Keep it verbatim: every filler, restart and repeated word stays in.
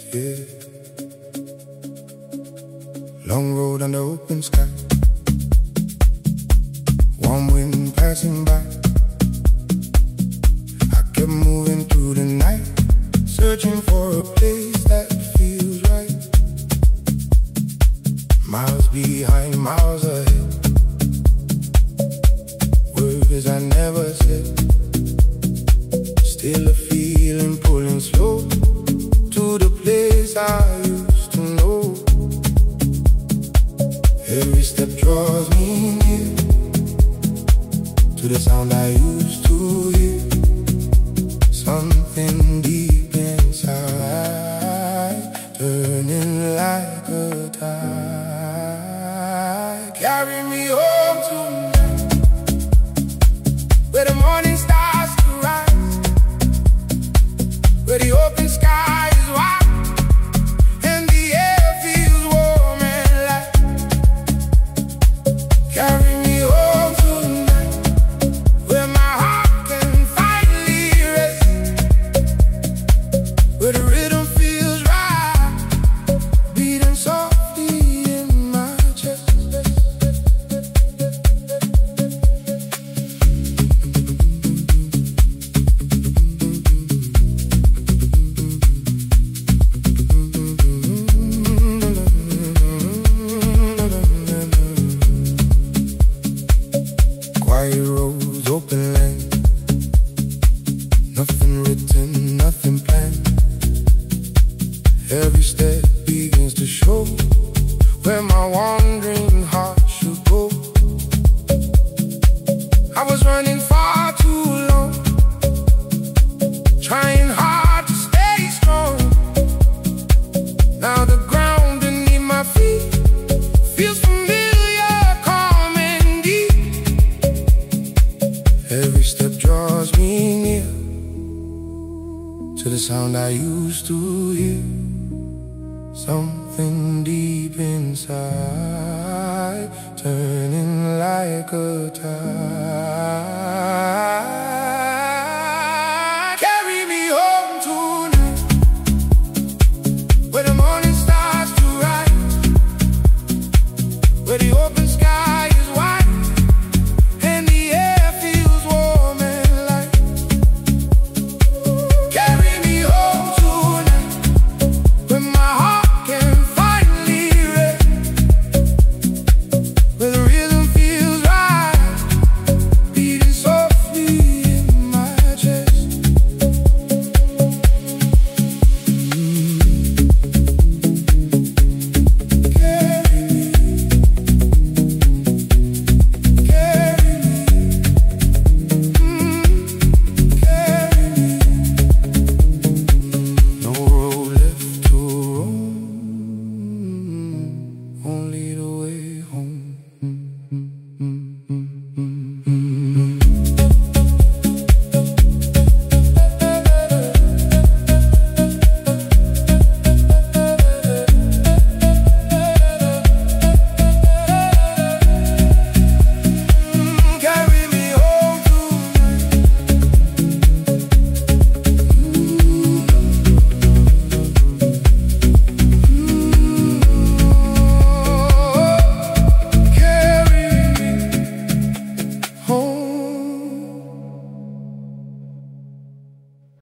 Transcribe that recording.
yeah. Long road under open sky, warm wind passing by. I kept moving through the night, searching for a place that feels right. Miles behind, miles ahead, words I never said. Still a feeling pulling slow to the place I used to know. Every step draws me near to the sound I used to hear. Something deep inside, turning like a tide. Carry me home tonight, where the morning starts to rise, where the open sky is wide and the air feels warm and light. Carry me home tonight, where my heart can finally rest, where the rhythm feels right, beating softly in my chest. Quiet roads, open land, nothing written, nothing planned. Every step begins to show where my wandering heart should go. I was running far too long, trying hard to stay strong. Now the ground beneath my feet feels familiar, calm and deep. Every step draws me near to the sound I used to hear. Something deep inside, turning like a tide.